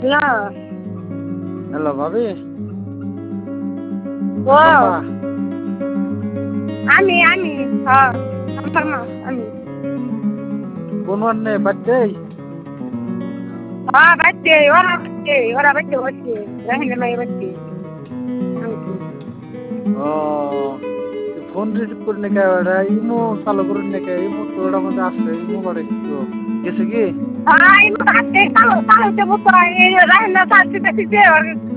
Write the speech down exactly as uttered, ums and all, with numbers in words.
Hello hello ভাবি। ও আম্মা আমি আমি হ্যাঁ আমার মা আমি কোন ওয়ানে বাড়তে? হ্যাঁ বাচ্চে ওরা বাচ্চে ওরা বাচ্চে হচ্ছে রাহিনের মায়ের বাচ্চে ও ফোন রিসিভ করি না কে ওটা ইমো চালু করুন না কে ইমো তো ওটার মধ্যে আছে ইমো বাড়ে কিছু গেছে কি? হ্যাঁ এই মাঠে কালো কালো তে বুঝতে রাহিনা সাথে সাথে